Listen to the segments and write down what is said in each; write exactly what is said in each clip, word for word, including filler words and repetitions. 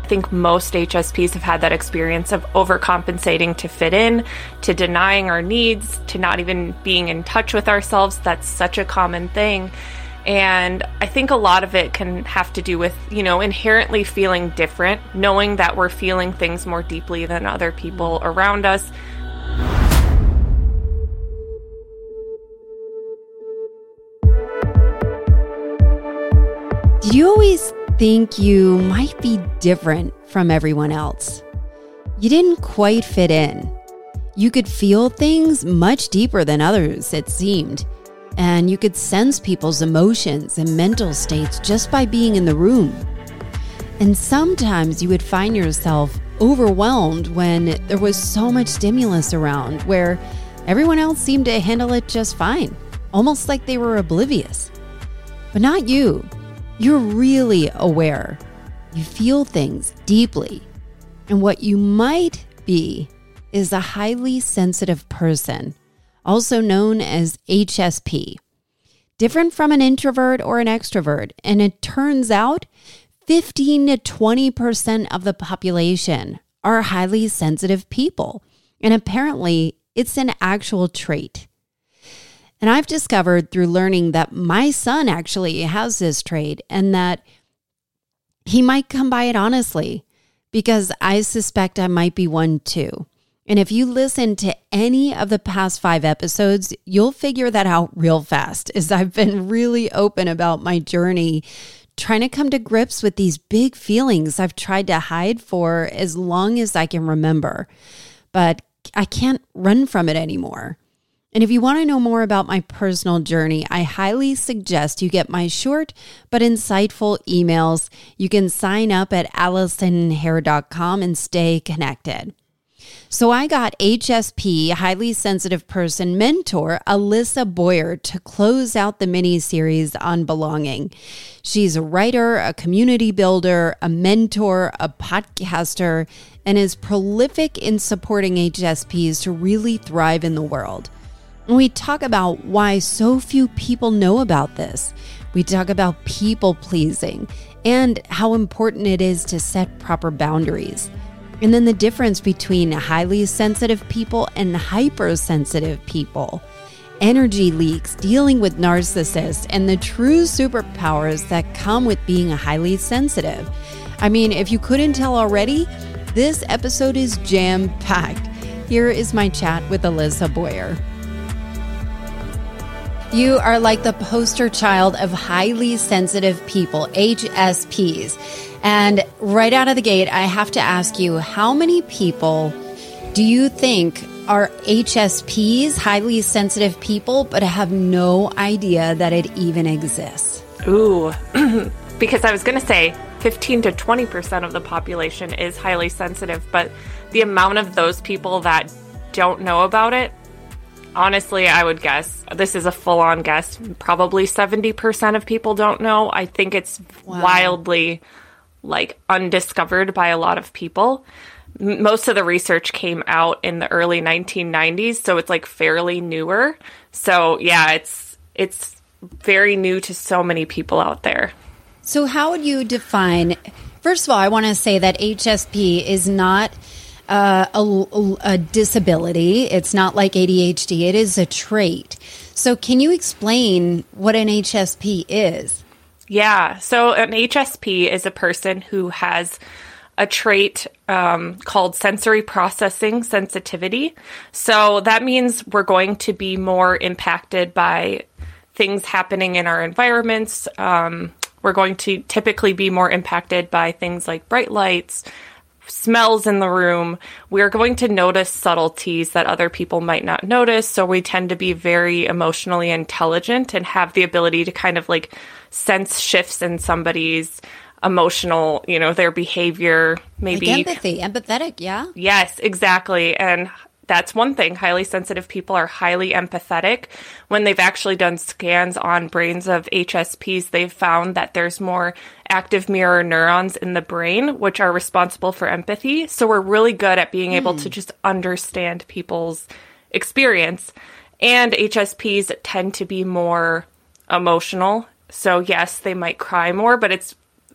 think most H S Ps have had that experience of overcompensating to fit in, to denying our needs, to not even being in touch with ourselves. That's such a common thing. And I think a lot of it can have to do with, you know, inherently feeling different, knowing that we're feeling things more deeply than other people around us. Do you always think you might be different from everyone else? You didn't quite fit in. You could feel things much deeper than others, it seemed. And you could sense people's emotions and mental states just by being in the room. And sometimes you would find yourself overwhelmed when there was so much stimulus around, where everyone else seemed to handle it just fine, almost like they were oblivious. But not you. You're really aware. You feel things deeply. And what you might be is a highly sensitive person, also known as H S P. Different from an introvert or an extrovert. And it turns out fifteen to twenty percent of the population are highly sensitive people. And apparently it's an actual trait. And I've discovered through learning that my son actually has this trait and that he might come by it honestly, because I suspect I might be one too. And if you listen to any of the past five episodes, you'll figure that out real fast, as I've been really open about my journey trying to come to grips with these big feelings I've tried to hide for as long as I can remember. But I can't run from it anymore. And if you want to know more about my personal journey, I highly suggest you get my short but insightful emails. You can sign up at allison hare dot com and stay connected. So I got H S P, highly sensitive person mentor, Alyssa Boyer, to close out the mini-series on belonging. She's a writer, a community builder, a mentor, a podcaster, and is prolific in supporting H S Ps to really thrive in the world. And we talk about why so few people know about this. We talk about people pleasing and how important it is to set proper boundaries. And then the difference between highly sensitive people and hypersensitive people. Energy leaks, dealing with narcissists, and the true superpowers that come with being highly sensitive. I mean, if you couldn't tell already, this episode is jam-packed. Here is my chat with Alyssa Boyer. You are like the poster child of highly sensitive people, H S Ps. And right out of the gate, I have to ask you, how many people do you think are H S Ps, highly sensitive people, but have no idea that it even exists? Ooh, because I was going to say fifteen to twenty percent of the population is highly sensitive, but the amount of those people that don't know about it, honestly, I would guess, this is a full-on guess, probably seventy percent of people don't know. I think it's wow. wildly, like, undiscovered by a lot of people. M- most of the research came out in the early nineteen nineties, so it's, like, fairly newer. So, yeah, it's it's very new to so many people out there. So how would you define, first of all, I want to say that H S P is not Uh, a, a disability. It's not like A D H D. It is a trait. So can you explain what an H S P is? Yeah. So an H S P is a person who has a trait um, called sensory processing sensitivity. So that means we're going to be more impacted by things happening in our environments. Um, we're going to typically be more impacted by things like bright lights, smells in the room. We're going to notice subtleties that other people might not notice. So we tend to be very emotionally intelligent and have the ability to kind of like sense shifts in somebody's emotional, you know, their behavior, maybe. Like empathy, empathetic, yeah? Yes, exactly. And that's one thing. Highly sensitive people are highly empathetic. When they've actually done scans on brains of H S Ps, they've found that there's more active mirror neurons in the brain, which are responsible for empathy. So we're really good at being able mm. to just understand people's experience. And H S Ps tend to be more emotional. So yes, they might cry more, but it's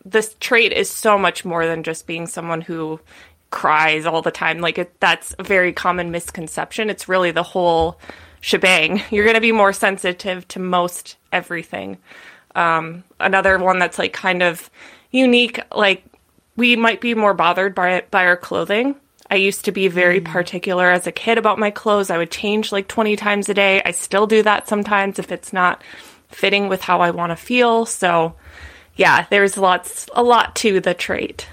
this trait is so much more than just being someone who cries all the time. Like it, that's a very common misconception. It's really the whole shebang. You're going to be more sensitive to most everything. Um, another one that's like kind of unique, like we might be more bothered by by our clothing. I used to be very mm. particular as a kid about my clothes. I would change like twenty times a day. I still do that sometimes if it's not fitting with how I want to feel. So yeah, there's lots, a lot to the trait.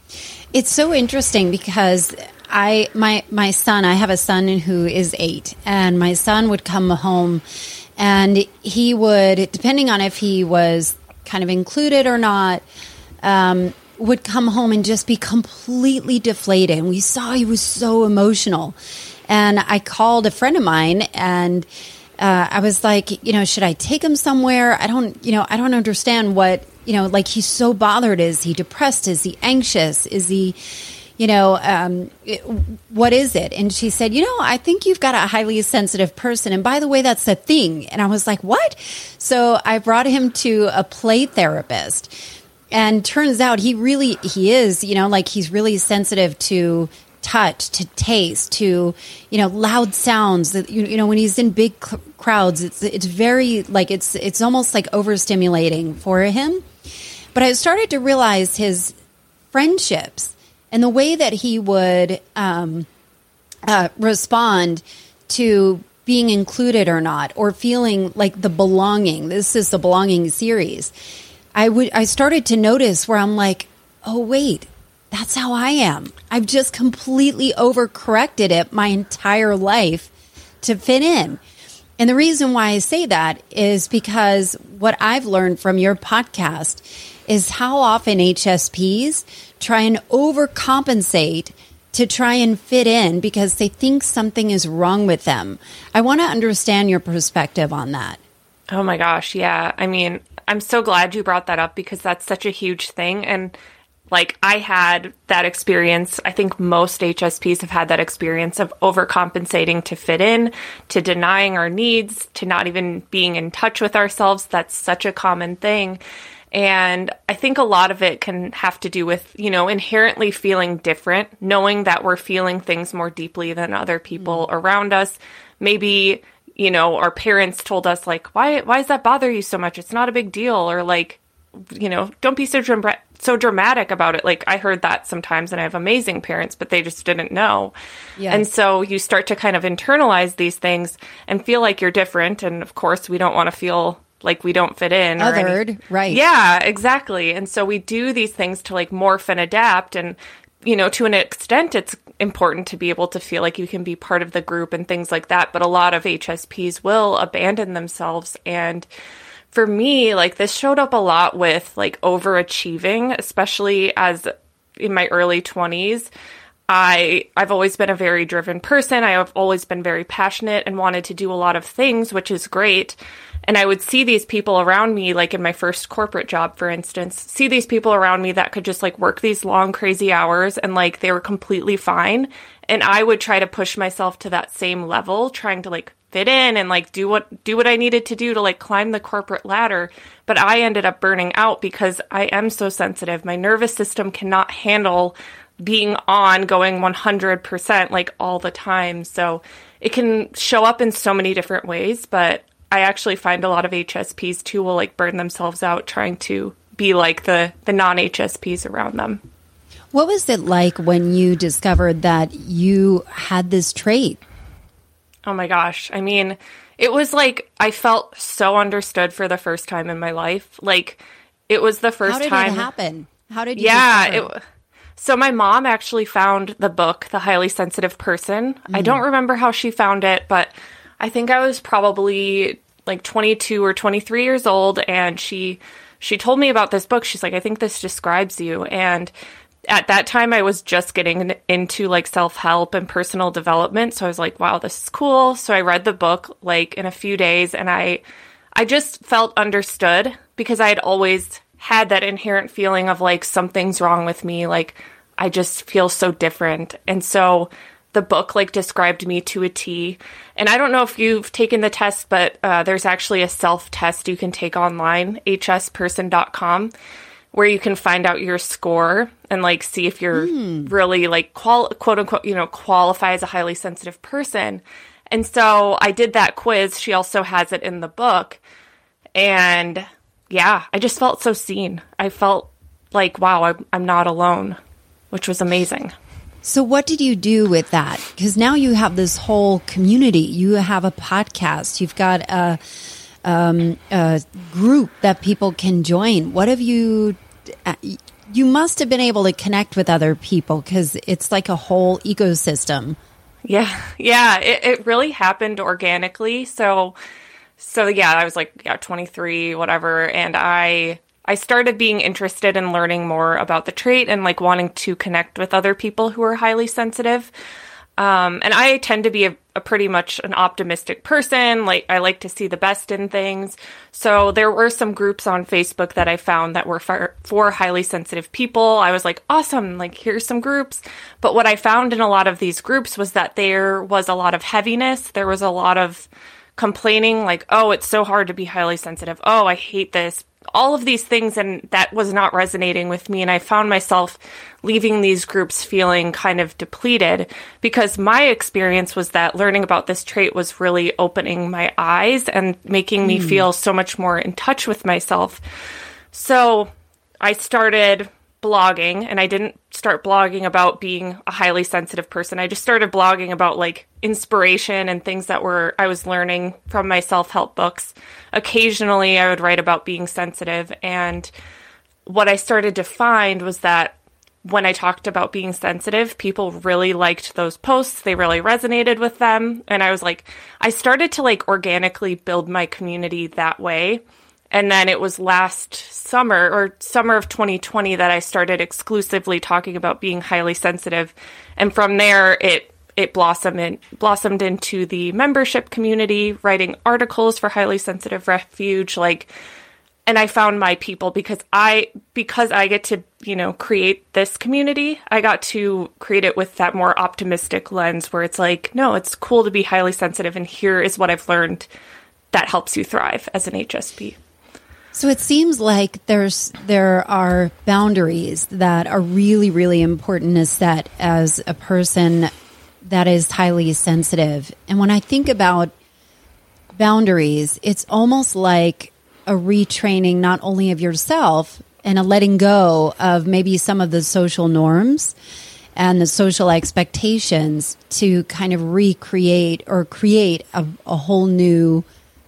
It's so interesting because I, my, my son, I have a son who is eight, and my son would come home and he would, depending on if he was kind of included or not, um, would come home and just be completely deflated. And we saw he was so emotional. And I called a friend of mine and uh, I was like, you know, should I take him somewhere? I don't, you know, I don't understand what, you know, like he's so bothered. Is he depressed? Is he anxious? Is he, you know, um, it, what is it? And she said, you know, I think you've got a highly sensitive person. And by the way, that's a thing. And I was like, what? So I brought him to a play therapist. And turns out he really, he is, you know, like he's really sensitive to touch, to taste, to, you know, loud sounds. That you, you know, when he's in big cl- crowds, it's it's very, like, it's it's almost like overstimulating for him. But I started to realize his friendships and the way that he would um, uh, respond to being included or not, or feeling like the belonging. This is the belonging series. I would. I started to notice where I'm like, oh, wait, that's how I am. I've just completely overcorrected it my entire life to fit in. And the reason why I say that is because what I've learned from your podcast is how often H S Ps try and overcompensate to try and fit in because they think something is wrong with them. I want to understand your perspective on that. Oh my gosh, yeah. I mean, I'm so glad you brought that up because that's such a huge thing. And like I had that experience. I think most H S Ps have had that experience of overcompensating to fit in, to denying our needs, to not even being in touch with ourselves. That's such a common thing. And I think a lot of it can have to do with, you know, inherently feeling different, knowing that we're feeling things more deeply than other people mm. around us. Maybe, you know, our parents told us like, why, why does that bother you so much? It's not a big deal. Or like, you know, don't be so dram- so dramatic about it. Like I heard that sometimes, and I have amazing parents, but they just didn't know. Yes. And so you start to kind of internalize these things and feel like you're different. And of course, we don't want to feel like we don't fit in. Othered, or right. Yeah, exactly. And so we do these things to like morph and adapt. And, you know, to an extent, it's important to be able to feel like you can be part of the group and things like that. But a lot of H S Ps will abandon themselves. And for me, like this showed up a lot with like overachieving, especially as in my early twenties. I, I've always been a very driven person. I have always been very passionate and wanted to do a lot of things, which is great. And I would see these people around me, like in my first corporate job, for instance, see these people around me that could just like work these long, crazy hours and like they were completely fine. And I would try to push myself to that same level, trying to like fit in and like do what do what I needed to do to like climb the corporate ladder. But I ended up burning out because I am so sensitive. My nervous system cannot handle being on going one hundred percent like all the time. So it can show up in so many different ways, but I actually find a lot of H S Ps too will like burn themselves out trying to be like the, the non-H S Ps around them. What was it like when you discovered that you had this trait? Oh my gosh. I mean, it was like I felt so understood for the first time in my life. Like it was the first time. How did time... it happen? How did you Yeah, discover it So my mom actually found the book, The Highly Sensitive Person. Mm-hmm. I don't remember how she found it, but I think I was probably like twenty-two or twenty-three years old, and she she told me about this book. She's like, I think this describes you. And at that time, I was just getting into like self-help and personal development. So I was like, wow, this is cool. So I read the book like in a few days, and I I just felt understood because I had always had that inherent feeling of like something's wrong with me. Like I just feel so different. And so the book like described me to a T. And I don't know if you've taken the test, but uh, there's actually a self-test you can take online, h s person dot com, where you can find out your score and like see if you're mm. really like qual- quote unquote, you know, qualify as a highly sensitive person. And so I did that quiz. She also has it in the book. And yeah, I just felt so seen. I felt like, wow, I'm, I'm not alone, which was amazing. So what did you do with that? Because now you have this whole community. You have a podcast. You've got a, um, a group that people can join. What have you... You must have been able to connect with other people because it's like a whole ecosystem. Yeah. Yeah. It, it really happened organically. So, so yeah, I was like, yeah, twenty-three, whatever. And I... I started being interested in learning more about the trait and like wanting to connect with other people who are highly sensitive. Um, and I tend to be a, a pretty much an optimistic person. Like I like to see the best in things. So there were some groups on Facebook that I found that were for, for highly sensitive people. I was like, awesome, like here's some groups. But what I found in a lot of these groups was that there was a lot of heaviness. There was a lot of complaining like, oh, it's so hard to be highly sensitive. Oh, I hate this. All of these things, and that was not resonating with me. And I found myself leaving these groups feeling kind of depleted because my experience was that learning about this trait was really opening my eyes and making mm. me feel so much more in touch with myself. So I started blogging, and I didn't start blogging about being a highly sensitive person. I just started blogging about like inspiration and things that were I was learning from my self-help books. Occasionally I would write about being sensitive, and what I started to find was that when I talked about being sensitive, people really liked those posts. They really resonated with them. And I was like, I started to like organically build my community that way. And then it was last summer or summer of twenty twenty that I started exclusively talking about being highly sensitive. And from there, it it blossomed in, blossomed into the membership community, writing articles for Highly Sensitive Refuge. Like, and I found my people because I because I get to, you know, create this community. I got to create it with that more optimistic lens where it's like, no, it's cool to be highly sensitive, and here is what I've learned that helps you thrive as an H S P. So it seems like there's there are boundaries that are really, really important to set as a person that is highly sensitive. And when I think about boundaries, it's almost like a retraining not only of yourself and a letting go of maybe some of the social norms and the social expectations to kind of recreate or create a, a whole new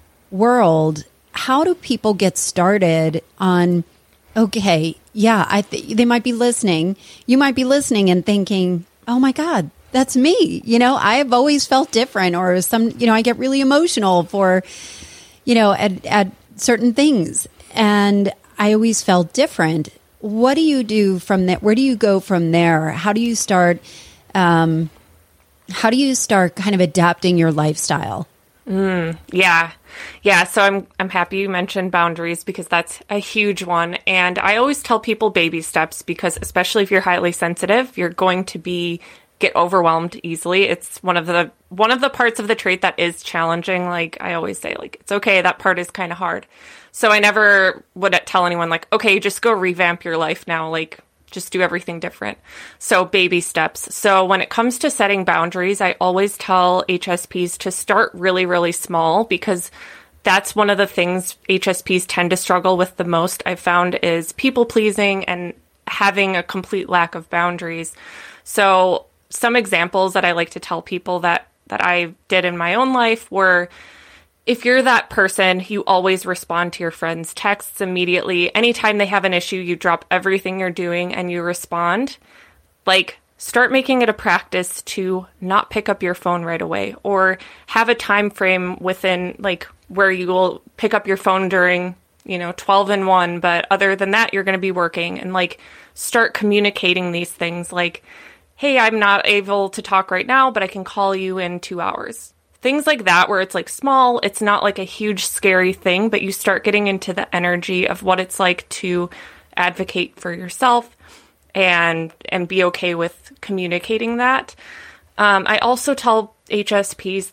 world. How do people get started on, okay, yeah, I th- they might be listening. You might be listening and thinking, oh my God, that's me. You know, I've always felt different, or some, you know, I get really emotional for, you know, at, at certain things. And I always felt different. What do you do from that? Where do you go from there? How do you start, um, how do you start kind of adapting your lifestyle? Mm, yeah. Yeah. So I'm, I'm happy you mentioned boundaries because that's a huge one. And I always tell people baby steps because especially if you're highly sensitive, you're going to be, get overwhelmed easily. It's one of the, one of the parts of the trait that is challenging. Like I always say, like, it's okay. That part is kind of hard. So I never would tell anyone like, okay, just go revamp your life now. Like, just do everything different. So baby steps. So when it comes to setting boundaries, I always tell H S Ps to start really, really small because that's one of the things H S Ps tend to struggle with the most, I've found, is people pleasing and having a complete lack of boundaries. So some examples that I like to tell people that, that I did in my own life were, if you're that person, you always respond to your friends' texts immediately. Anytime they have an issue, you drop everything you're doing and you respond. Like, start making it a practice to not pick up your phone right away, or have a time frame within, like, where you will pick up your phone during, you know, twelve and one, but other than that, you're going to be working. And, like, start communicating these things like, hey, I'm not able to talk right now, but I can call you in two hours. Things like that, where it's like small, it's not like a huge scary thing, but you start getting into the energy of what it's like to advocate for yourself and and be okay with communicating that. Um, I also tell H S Ps that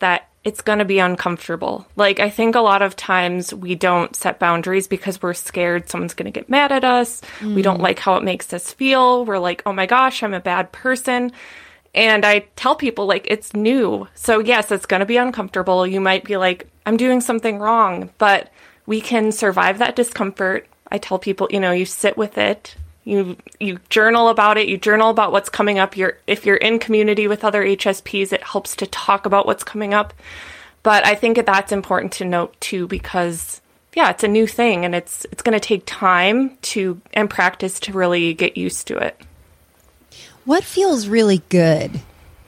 it's going to be uncomfortable. Like, I think a lot of times we don't set boundaries because we're scared someone's going to get mad at us. Mm. We don't like how it makes us feel. We're like, oh my gosh, I'm a bad person. And I tell people, like, it's new. So yes, it's going to be uncomfortable. You might be like, I'm doing something wrong, but we can survive that discomfort. I tell people, you know, you sit with it. You you journal about it. You journal about what's coming up. You're, if you're in community with other H S Ps, it helps to talk about what's coming up. But I think that that's important to note too, because yeah, it's a new thing, and it's it's going to take time to and practice to really get used to it. What feels really good?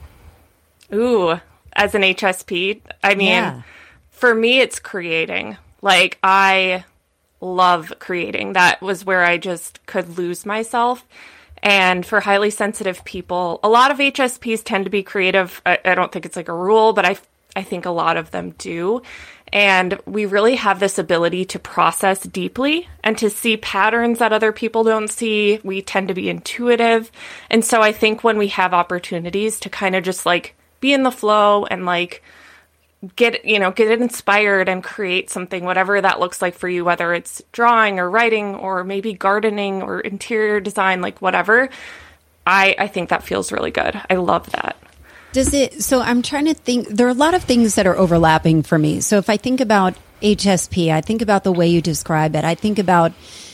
Ooh, as an H S P, I mean, yeah. For me, it's creating. Like, I love creating. That was where I just could lose myself. And for highly sensitive people, a lot of H S Ps tend to be creative. I, I don't think it's like a rule, but I, I think a lot of them do. And we really have this ability to process deeply and to see patterns that other people don't see. We tend to be intuitive. And so I think when we have opportunities to kind of just like be in the flow and like get, you know, get inspired and create something, whatever that looks like for you, whether it's drawing or writing or maybe gardening or interior design, like whatever, I, I think that feels really good. I love that. Does it, so I'm trying to think, there are a lot of things that are overlapping for me. So if I think about H S P, I think about the way you describe it. I think about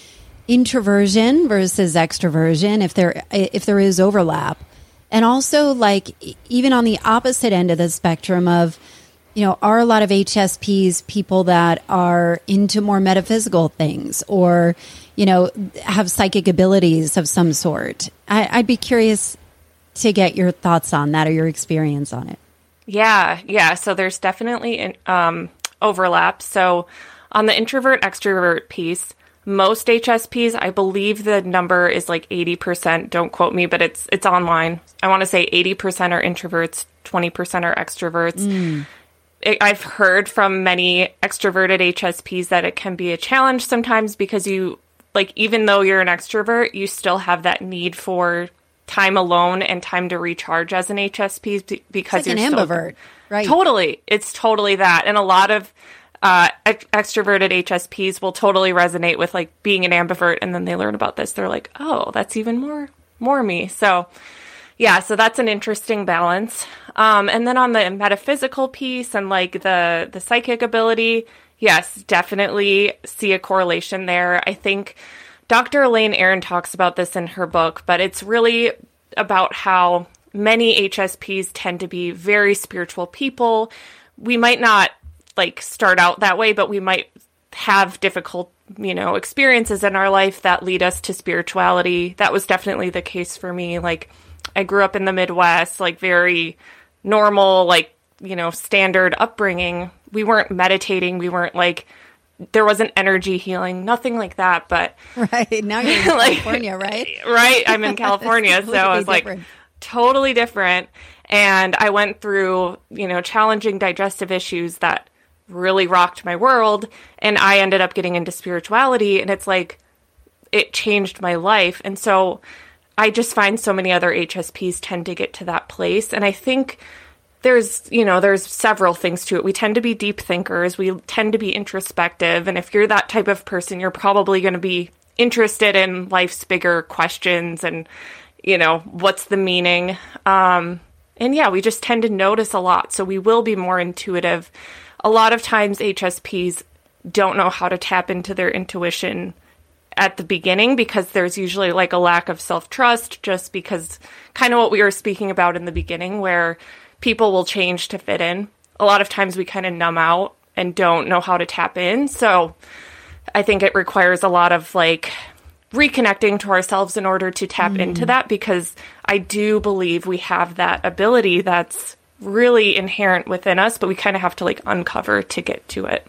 introversion versus extroversion, if there, if there is overlap. And also, like, even on the opposite end of the spectrum of, you know, are a lot of H S Ps people that are into more metaphysical things or, you know, have psychic abilities of some sort? I, I'd be curious to get your thoughts on that or your experience on it. Yeah, yeah. So there's definitely um, overlap. So on the introvert extrovert piece, most H S Ps, I believe the number is like eighty percent. Don't quote me, but it's it's online. I want to say eighty percent are introverts, twenty percent are extroverts. Mm. It, I've heard from many extroverted H S Ps that it can be a challenge sometimes because you, like, even though you're an extrovert, you still have that need for time alone and time to recharge as an H S P because it's like you're an still, ambivert, right? Totally. It's totally that. And a lot of uh, ex- extroverted H S Ps will totally resonate with like being an ambivert. And then they learn about this. They're like, oh, that's even more, more me. So yeah, so that's an interesting balance. Um, and then on the metaphysical piece and like the, the psychic ability, yes, definitely see a correlation there. I think Doctor Elaine Aron talks about this in her book, but it's really about how many H S Ps tend to be very spiritual people. We might not like start out that way, but we might have difficult, you know, experiences in our life that lead us to spirituality. That was definitely the case for me. Like, I grew up in the Midwest, like very normal, like, you know, standard upbringing. We weren't meditating. We weren't like, there wasn't energy healing, nothing like that. But right now you're in like, California, right? Right. I'm in California. So I was like, different. Totally different. And I went through, you know, challenging digestive issues that really rocked my world. And I ended up getting into spirituality, and it's like, it changed my life. And so I just find so many other H S Ps tend to get to that place. And I think there's, you know, there's several things to it. We tend to be deep thinkers. We tend to be introspective. And if you're that type of person, you're probably going to be interested in life's bigger questions and, you know, what's the meaning? Um, and yeah, we just tend to notice a lot. So we will be more intuitive. A lot of times H S Ps don't know how to tap into their intuition at the beginning because there's usually like a lack of self-trust, just because kind of what we were speaking about in the beginning, where people will change to fit in. A lot of times we kind of numb out and don't know how to tap in. So I think it requires a lot of like reconnecting to ourselves in order to tap mm. into that, because I do believe we have that ability that's really inherent within us, but we kind of have to like uncover to get to it.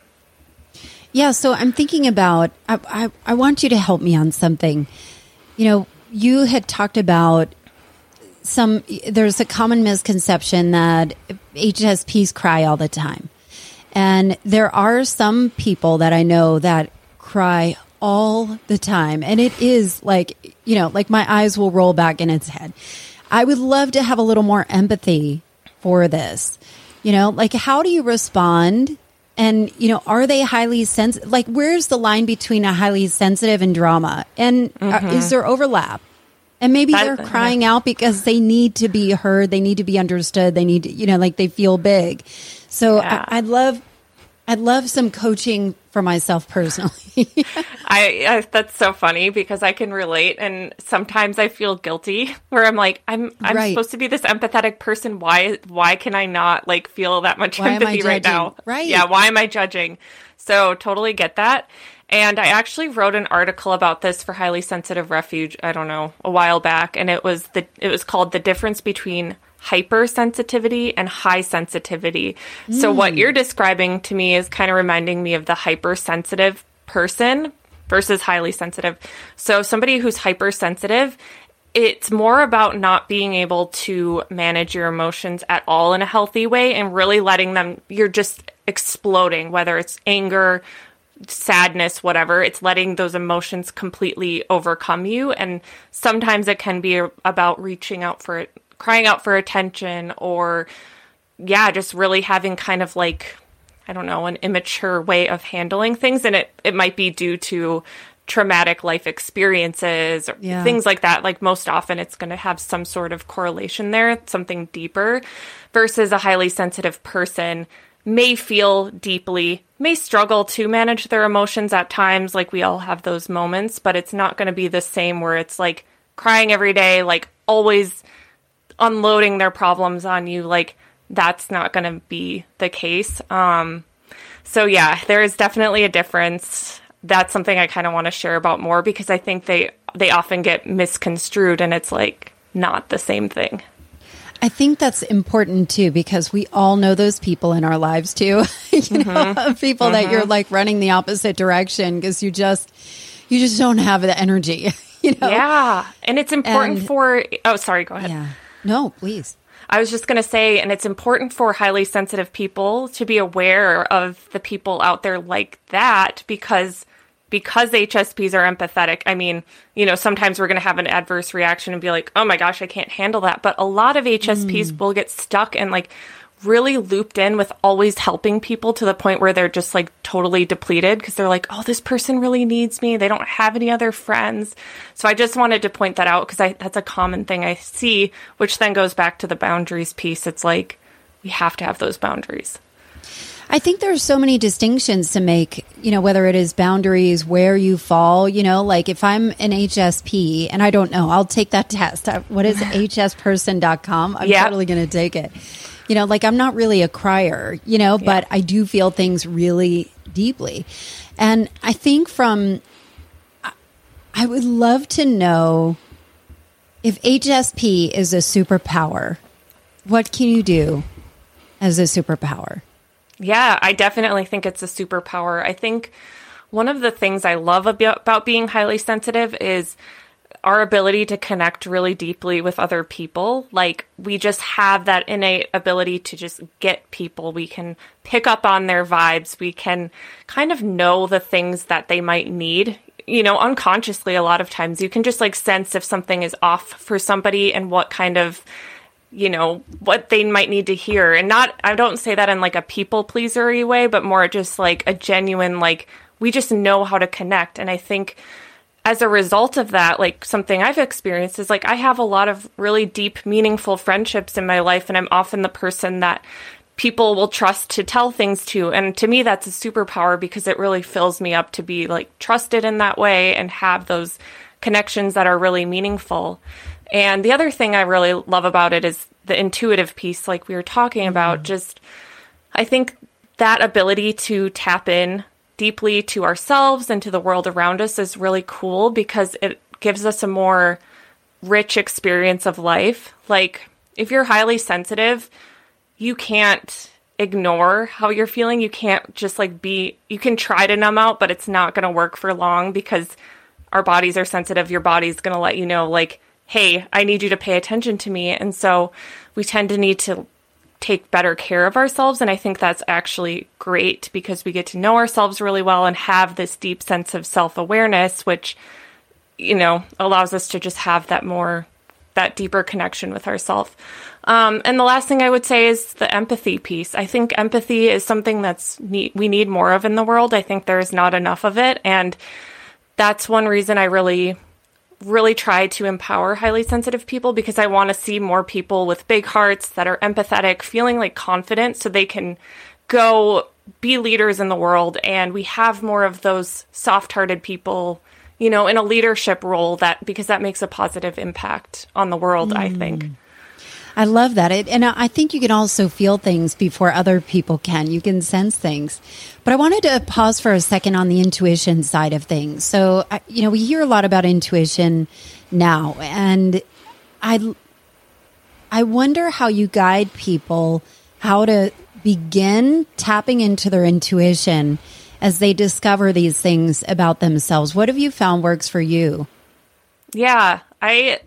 Yeah, so I'm thinking about, I, I, I want you to help me on something. You know, you had talked about some, there's a common misconception that H S Ps cry all the time. And there are some people that I know that cry all the time. And it is like, you know, like my eyes will roll back in its head. I would love to have a little more empathy for this. You know, like how do you respond? And, you know, are they highly sensitive? Like, where's the line between a highly sensitive and drama? And mm-hmm. uh, is there overlap? And maybe that, they're crying yeah. out because they need to be heard. They need to be understood. They need to, you know, like they feel big. So yeah. I, I'd love, I'd love some coaching for myself personally. I, I that's so funny because I can relate, and sometimes I feel guilty where I'm like, I'm I'm right. supposed to be this empathetic person. Why why can I not like feel that much why empathy right now? Right? Yeah. Why am I judging? So totally get that. And I actually wrote an article about this for Highly Sensitive Refuge, I don't know, a while back, and it was the it was called The Difference Between Hypersensitivity and High Sensitivity. Mm. So what you're describing to me is kind of reminding me of the hypersensitive person versus highly sensitive. So somebody who's hypersensitive, it's more about not being able to manage your emotions at all in a healthy way and really letting them, you're just exploding, whether it's anger, sadness, whatever. It's letting those emotions completely overcome you. And sometimes it can be about reaching out for it, crying out for attention, or yeah, just really having kind of like, I don't know, an immature way of handling things. And it, it might be due to traumatic life experiences or yeah. things like that. Like most often it's going to have some sort of correlation there, something deeper, versus a highly sensitive person may feel deeply, may struggle to manage their emotions at times. Like we all have those moments, but it's not going to be the same where it's like crying every day, like always unloading their problems on you. Like that's not going to be the case. Um, so yeah, there is definitely a difference. That's something I kind of want to share about more because I think they, they often get misconstrued and it's like not the same thing. I think that's important too, because we all know those people in our lives too, you mm-hmm. know, people mm-hmm. that you're like running the opposite direction because you just, you just don't have the energy, you know? Yeah. And it's important and, for, oh, sorry, go ahead. Yeah. No, please. I was just going to say, and it's important for highly sensitive people to be aware of the people out there like that because because H S Ps are empathetic. I mean, you know, sometimes we're going to have an adverse reaction and be like, oh my gosh, I can't handle that. But a lot of H S Ps mm. will get stuck and like really looped in with always helping people to the point where they're just like totally depleted because they're like, oh, this person really needs me. They don't have any other friends. So I just wanted to point that out because that's a common thing I see, which then goes back to the boundaries piece. It's like, we have to have those boundaries. I think there's so many distinctions to make, you know, whether it is boundaries, where you fall, you know, like if I'm an H S P and I don't know, I'll take that test. What is H S person dot com? I'm yep. totally going to take it. You know, like I'm not really a crier, you know, but yeah. I do feel things really deeply. And I think from, I would love to know if H S P is a superpower, what can you do as a superpower? Yeah, I definitely think it's a superpower. I think one of the things I love about, about being highly sensitive is our ability to connect really deeply with other people. Like we just have that innate ability to just get people. We can pick up on their vibes. We can kind of know the things that they might need. You know, unconsciously, a lot of times you can just like sense if something is off for somebody and what kind of, you know, what they might need to hear. And not, I don't say that in like a people pleaser-y way, but more just like a genuine, like we just know how to connect. And I think as a result of that, like something I've experienced is like I have a lot of really deep, meaningful friendships in my life. And I'm often the person that people will trust to tell things to. And to me, that's a superpower because it really fills me up to be like trusted in that way and have those connections that are really meaningful. And the other thing I really love about it is the intuitive piece, like we were talking about. Mm-hmm. Just, I think that ability to tap in deeply to ourselves and to the world around us is really cool because it gives us a more rich experience of life. Like, if you're highly sensitive, you can't ignore how you're feeling. You can't just like be, you can try to numb out, but it's not going to work for long because our bodies are sensitive. Your body's going to let you know, like, hey, I need you to pay attention to me. And so we tend to need to take better care of ourselves. And I think that's actually great because we get to know ourselves really well and have this deep sense of self-awareness, which, you know, allows us to just have that more that deeper connection with ourselves. Um, and the last thing I would say is the empathy piece. I think empathy is something that's ne- we need more of in the world. I think there's not enough of it. And that's one reason I really, really try to empower highly sensitive people, because I want to see more people with big hearts that are empathetic, feeling like confident so they can go be leaders in the world. And we have more of those soft-hearted people, you know, in a leadership role, that because that makes a positive impact on the world, mm. I think. I love that. It, and I think you can also feel things before other people can. You can sense things. But I wanted to pause for a second on the intuition side of things. So, you know, we hear a lot about intuition now, and I, I wonder how you guide people how to begin tapping into their intuition as they discover these things about themselves. What have you found works for you? Yeah, I...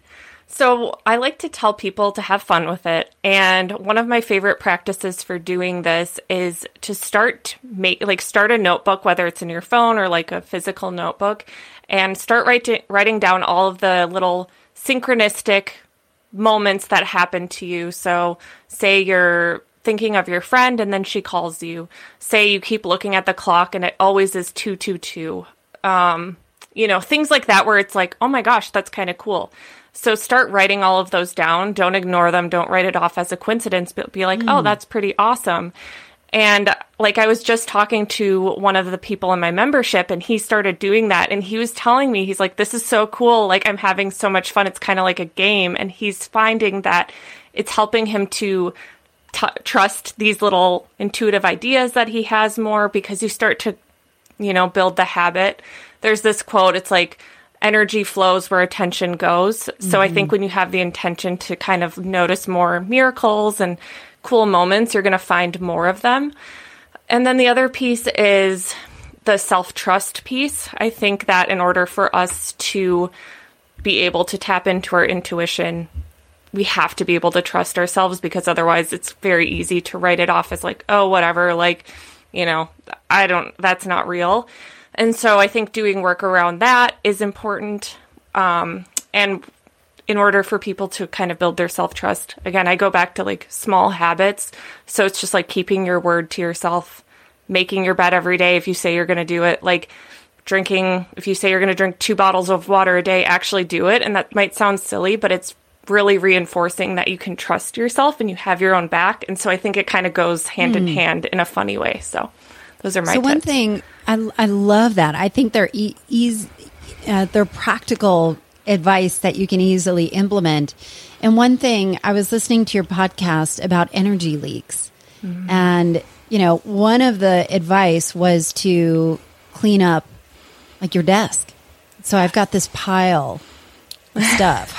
So I like to tell people to have fun with it. And one of my favorite practices for doing this is to start make like start a notebook, whether it's in your phone or like a physical notebook, and start writing writing down all of the little synchronistic moments that happen to you. So say you're thinking of your friend and then she calls you. Say you keep looking at the clock and it always is two two two. Um, you know, things like that where it's like, oh my gosh, that's kind of cool. So start writing all of those down. Don't ignore them. Don't write it off as a coincidence, but be like, mm. oh, that's pretty awesome. And like, I was just talking to one of the people in my membership, and he started doing that. And he was telling me, he's like, this is so cool. Like, I'm having so much fun. It's kind of like a game. And he's finding that it's helping him to t- trust these little intuitive ideas that he has more, because you start to, you know, build the habit. There's this quote. It's like, energy flows where attention goes. So mm-hmm. I think when you have the intention to kind of notice more miracles and cool moments, you're going to find more of them. And then the other piece is the self-trust piece. I think that in order for us to be able to tap into our intuition, we have to be able to trust ourselves, because otherwise it's very easy to write it off as like, oh, whatever, like, you know, I don't, that's not real. And so I think doing work around that is important. Um, and in order for people to kind of build their self-trust, again, I go back to like small habits. So it's just like keeping your word to yourself, making your bed every day if you say you're going to do it, like drinking, if you say you're going to drink two bottles of water a day, actually do it. And that might sound silly, but it's really reinforcing that you can trust yourself and you have your own back. And so I think it kind of goes hand mm. in hand in a funny way. So those are my so tips. One thing, I, I love that. I think they're e- easy, uh, they're practical advice that you can easily implement. And one thing, I was listening to your podcast about energy leaks. Mm-hmm. And, you know, one of the advice was to clean up like your desk. So I've got this pile of stuff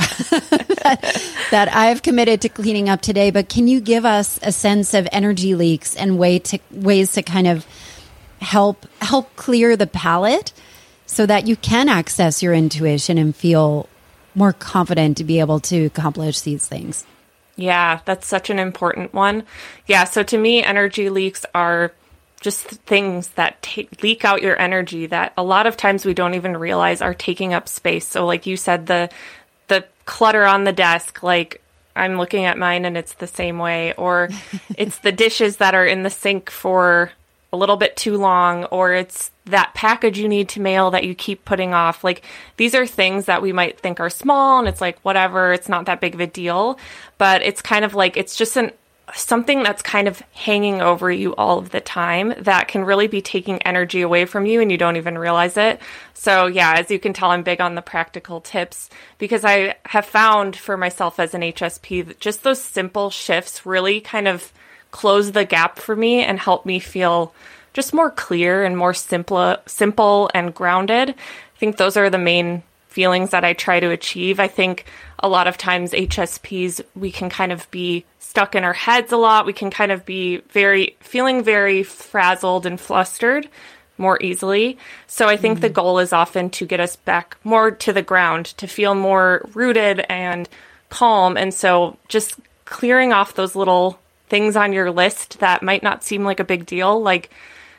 that, that I've committed to cleaning up today. But can you give us a sense of energy leaks and way to, ways to kind of help help clear the palette so that you can access your intuition and feel more confident to be able to accomplish these things? Yeah, that's such an important one. Yeah, so to me, energy leaks are just things that take, leak out your energy that a lot of times we don't even realize are taking up space. So like you said, the the clutter on the desk, like I'm looking at mine and it's the same way, or it's the dishes that are in the sink for a little bit too long, or it's that package you need to mail that you keep putting off. Like, these are things that we might think are small and it's like, whatever, it's not that big of a deal, but it's kind of like, it's just an something that's kind of hanging over you all of the time that can really be taking energy away from you and you don't even realize it. So yeah, as you can tell, I'm big on the practical tips, because I have found for myself as an H S P that just those simple shifts really kind of close the gap for me and help me feel just more clear and more simple, simple and grounded. I think those are the main feelings that I try to achieve. I think a lot of times H S Ps, we can kind of be stuck in our heads a lot. We can kind of be very, feeling very frazzled and flustered more easily. So I think mm. the goal is often to get us back more to the ground, to feel more rooted and calm. And so just clearing off those little things on your list that might not seem like a big deal. Like,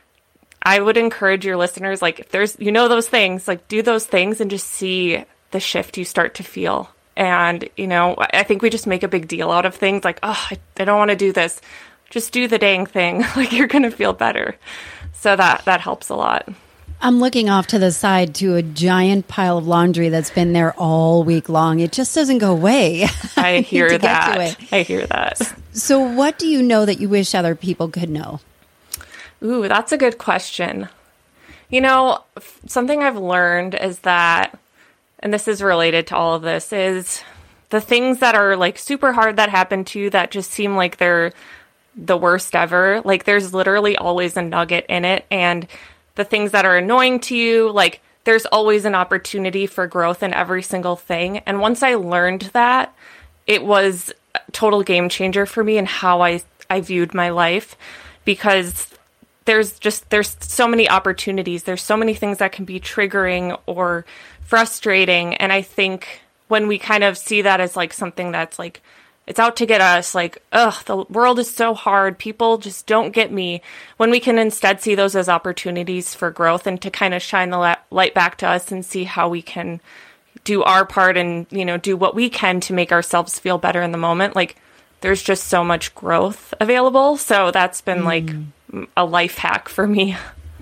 I would encourage your listeners, like, if there's, you know, those things, like, do those things and just see the shift you start to feel And, you know, I think we just make a big deal out of things like, oh, I, I don't want to do this. Just do the dang thing. Like, you're going to feel better. So that, that helps a lot. I'm looking off to the side to a giant pile of laundry that's been there all week long. It just doesn't go away. I hear that. I hear that. So what do you know that you wish other people could know? Ooh, that's a good question. You know, something I've learned is that, and this is related to all of this, is the things that are like super hard that happen to you that just seem like they're the worst ever. Like, there's literally always a nugget in it. And the things that are annoying to you, like, there's always an opportunity for growth in every single thing. And once I learned that, it was a total game changer for me in how I, I viewed my life, because there's just, there's so many opportunities. There's so many things that can be triggering or frustrating. And I think when we kind of see that as like something that's like, it's out to get us, like, ugh, the world is so hard, people just don't get me, when we can instead see those as opportunities for growth and to kind of shine the light back to us and see how we can do our part and, you know, do what we can to make ourselves feel better in the moment. Like, there's just so much growth available. So that's been mm. like a life hack for me.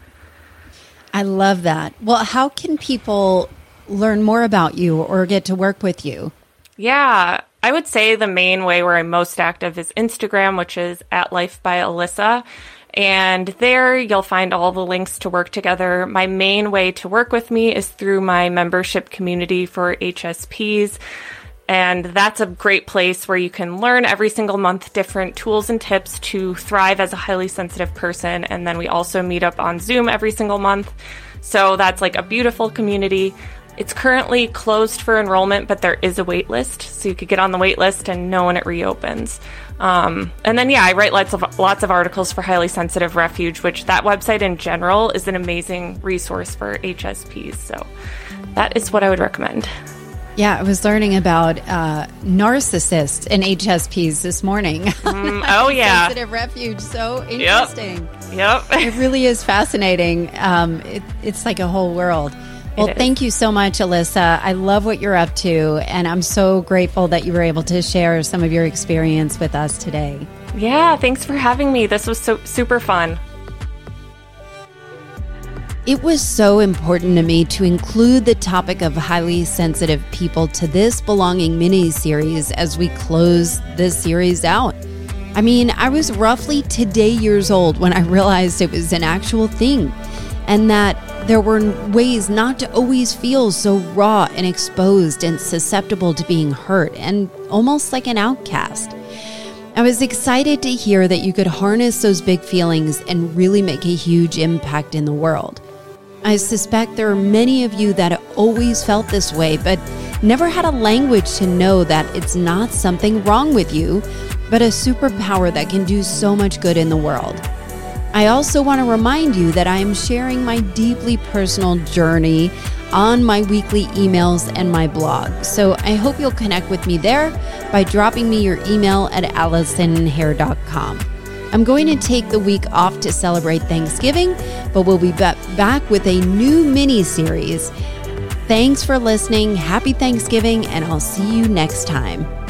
I love that. Well, how can people learn more about you or get to work with you? Yeah, I would say the main way where I'm most active is Instagram, which is at Life by Alyssa. And there you'll find all the links to work together. My main way to work with me is through my membership community for H S Ps. And that's a great place where you can learn every single month different tools and tips to thrive as a highly sensitive person. And then we also meet up on Zoom every single month. So that's like a beautiful community. It's currently closed for enrollment, but there is a wait list, so you could get on the wait list and know when it reopens. Um, and then, yeah, I write lots of lots of articles for Highly Sensitive Refuge, which that website in general is an amazing resource for H S Ps. So that is what I would recommend. Yeah, I was learning about uh, narcissists and H S Ps this morning. Mm, oh, yeah. Sensitive Refuge, so interesting. Yep. yep. It really is fascinating. Um, it, it's like a whole world. Well, thank you so much, Alyssa. I love what you're up to, and I'm so grateful that you were able to share some of your experience with us today. Yeah, thanks for having me. This was so super fun. It was so important to me to include the topic of highly sensitive people to this Belonging mini-series as we close this series out. I mean, I was roughly today years old when I realized it was an actual thing, and that there were ways not to always feel so raw and exposed and susceptible to being hurt and almost like an outcast. I was excited to hear that you could harness those big feelings and really make a huge impact in the world. I suspect there are many of you that have always felt this way, but never had a language to know that it's not something wrong with you, but a superpower that can do so much good in the world. I also want to remind you that I am sharing my deeply personal journey on my weekly emails and my blog. So I hope you'll connect with me there by dropping me your email at allison hare dot com. I'm going to take the week off to celebrate Thanksgiving, but we'll be back with a new mini-series. Thanks for listening. Happy Thanksgiving, and I'll see you next time.